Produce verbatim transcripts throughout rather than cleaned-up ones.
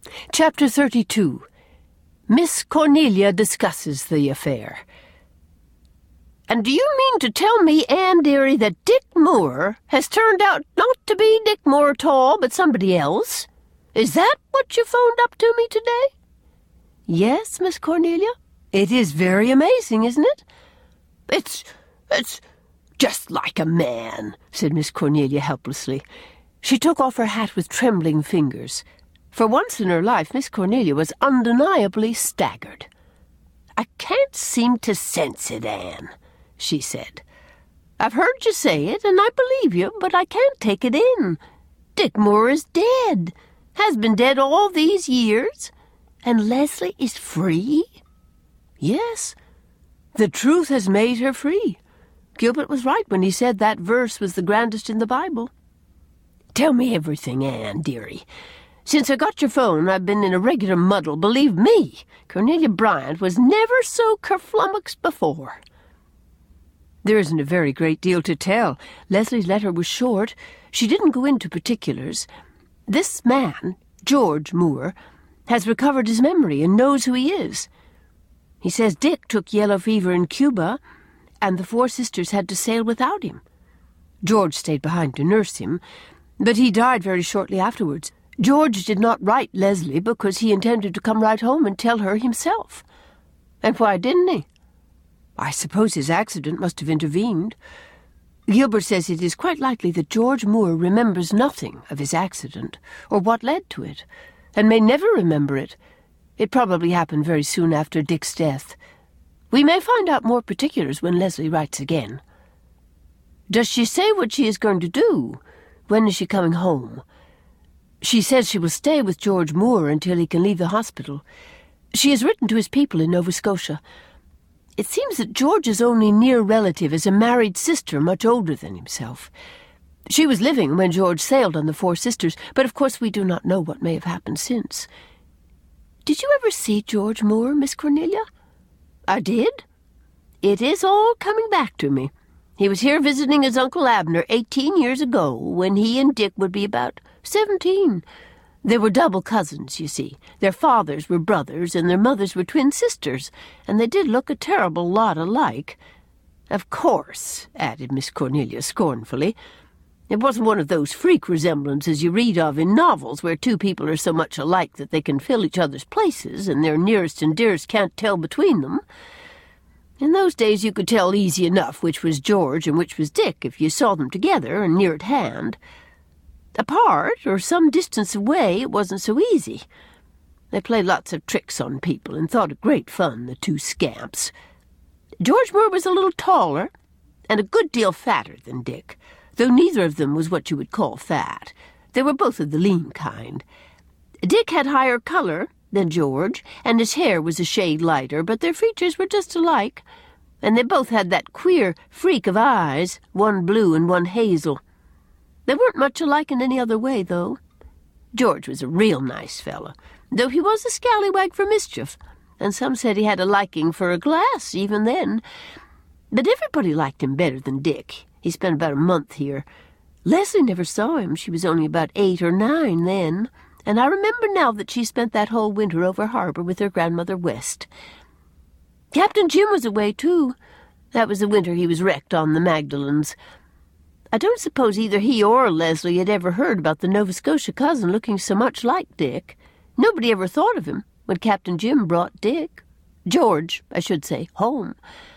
Chapter thirty-two. Miss Cornelia discusses the affair. "And do you mean to tell me, Anne dearie, that Dick Moore has turned out not to be Dick Moore at all, but somebody else? Is that what you phoned up to me today?" "Yes, Miss Cornelia. It is very amazing, isn't it?" It's... it's just like a man," said Miss Cornelia helplessly. She took off her hat with trembling fingers. For once in her life, Miss Cornelia was undeniably staggered. "I can't seem to sense it, Anne," she said. "I've heard you say it, and I believe you, but I can't take it in. Dick Moore is dead, has been dead all these years, and Leslie is free?" "Yes, the truth has made her free. Gilbert was right when he said that verse was the grandest in the Bible." "Tell me everything, Anne, dearie. Since I got your phone, I've been in a regular muddle. Believe me, Cornelia Bryant was never so kerflummoxed before." "There isn't a very great deal to tell. Leslie's letter was short. She didn't go into particulars. This man, George Moore, has recovered his memory and knows who he is. He says Dick took yellow fever in Cuba, and the four sisters had to sail without him. George stayed behind to nurse him, but he died very shortly afterwards. George did not write Leslie because he intended to come right home and tell her himself." "And why didn't he?" "I suppose his accident must have intervened. Gilbert says it is quite likely that George Moore remembers nothing of his accident, or what led to it, and may never remember it. It probably happened very soon after Dick's death. We may find out more particulars when Leslie writes again." "Does she say what she is going to do? When is she coming home?" "She says she will stay with George Moore until he can leave the hospital. She has written to his people in Nova Scotia. It seems that George's only near relative is a married sister much older than himself. She was living when George sailed on the Four Sisters, but of course we do not know what may have happened since." "Did you ever see George Moore, Miss Cornelia?" "I did. It is all coming back to me. He was here visiting his Uncle Abner eighteen years ago, when he and Dick would be about seventeen. They were double cousins, you see. Their fathers were brothers, and their mothers were twin sisters, and they did look a terrible lot alike. Of course," added Miss Cornelia scornfully, "it wasn't one of those freak resemblances you read of in novels where two people are so much alike that they can fill each other's places, and their nearest and dearest can't tell between them. In those days you could tell easy enough which was George and which was Dick if you saw them together and near at hand. Apart, or some distance away, it wasn't so easy. They played lots of tricks on people and thought it great fun, the two scamps. George Moore was a little taller and a good deal fatter than Dick, though neither of them was what you would call fat. They were both of the lean kind. Dick had higher color than George, and his hair was a shade lighter, but their features were just alike, and they both had that queer freak of eyes, one blue and one hazel. They weren't much alike in any other way, though. George was a real nice fellow, though he was a scallywag for mischief, and some said he had a liking for a glass even then. But everybody liked him better than Dick. He spent about a month here. Leslie never saw him. She was only about eight or nine then, and I remember now that she spent that whole winter over harbor with her grandmother West. Captain Jim was away, too. That was the winter he was wrecked on the Magdalens. I don't suppose either he or Leslie had ever heard about the Nova Scotia cousin looking so much like Dick. Nobody ever thought of him when Captain Jim brought Dick, George, I should say, home.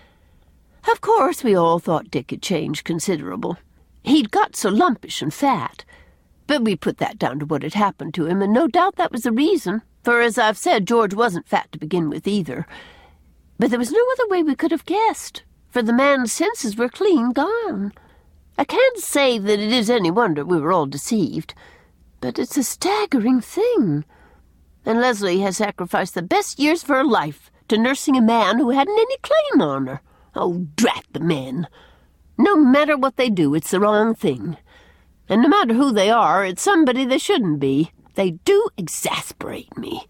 Of course, we all thought Dick had changed considerable. He'd got so lumpish and fat. But we put that down to what had happened to him, and no doubt that was the reason, for as I've said, George wasn't fat to begin with either. But there was no other way we could have guessed, for the man's senses were clean gone. I can't say that it is any wonder we were all deceived, but it's a staggering thing. And Leslie has sacrificed the best years of her life to nursing a man who hadn't any claim on her. Oh, drat the men! No matter what they do, it's the wrong thing. And no matter who they are, it's somebody they shouldn't be. They do exasperate me.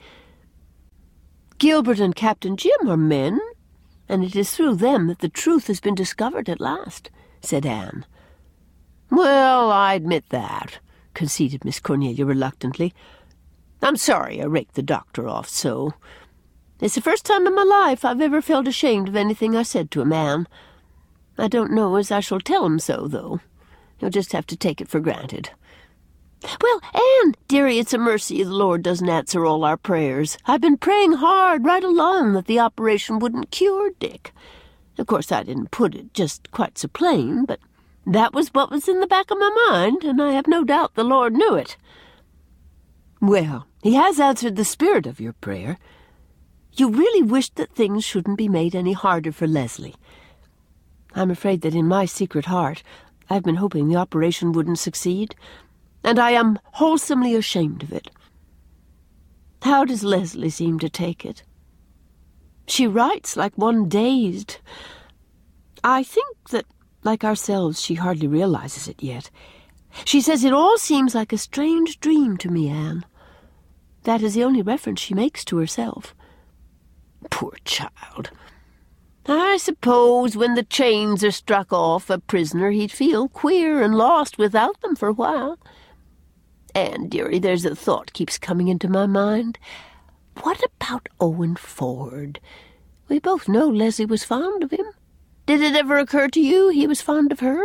Gilbert and Captain Jim are men, and it is through them that the truth has been discovered at last," said Anne. "Well, I admit that," conceded Miss Cornelia reluctantly. I'm sorry I raked the doctor off so. It's the first time in my life I've ever felt ashamed of anything I said to a man. I don't know as I shall tell him so, though. He'll just have to take it for granted. Well, Anne, dearie, it's a mercy the Lord doesn't answer all our prayers. I've been praying hard right along that the operation wouldn't cure Dick. Of course, I didn't put it just quite so plain, but that was what was in the back of my mind, and I have no doubt the Lord knew it. Well, he has answered the spirit of your prayer. You really wished that things shouldn't be made any harder for Leslie. I'm afraid that in my secret heart I've been hoping the operation wouldn't succeed, and I am wholesomely ashamed of it. How does Leslie seem to take it? She writes like one dazed. I think that, like ourselves, she hardly realizes it yet. She says it all seems like a strange dream to me, Anne. That is the only reference she makes to herself. Poor child. I suppose when the chains are struck off a prisoner he'd feel queer and lost without them for a while. And, dearie, there's a thought keeps coming into my mind. What about Owen Ford? We both know Leslie was fond of him. Did it ever occur to you he was fond of her?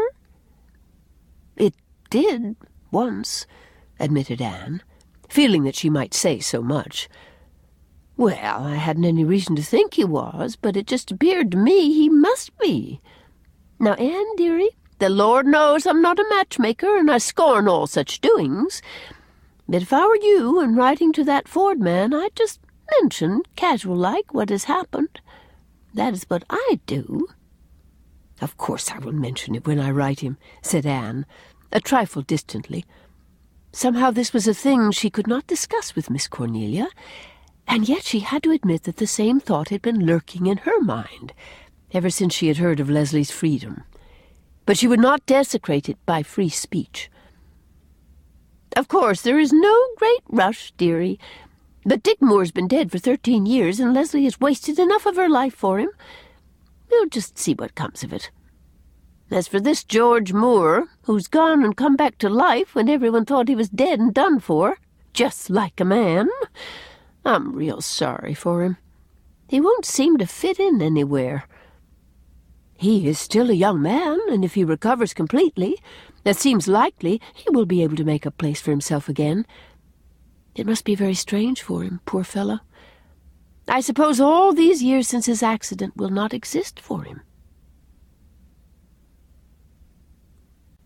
It did, once, admitted Anne, feeling that she might say so much. Well, I hadn't any reason to think he was, but it just appeared to me he must be. Now, Anne, dearie, the Lord knows I'm not a matchmaker, and I scorn all such doings. But if I were you, and writing to that Ford man, I'd just mention, casual-like, what has happened. That is what I do. Of course I will mention it when I write him, said Anne, a trifle distantly. Somehow this was a thing she could not discuss with Miss Cornelia, and yet she had to admit that the same thought had been lurking in her mind, ever since she had heard of Leslie's freedom. But she would not desecrate it by free speech. Of course, there is no great rush, dearie, but Dick Moore's been dead for thirteen years, and Leslie has wasted enough of her life for him. We'll just see what comes of it. As for this George Moore, who's gone and come back to life when everyone thought he was dead and done for, just like a man, I'm real sorry for him. He won't seem to fit in anywhere. He is still a young man, and if he recovers completely, that seems likely, he will be able to make a place for himself again. It must be very strange for him, poor fellow. I suppose all these years since his accident will not exist for him.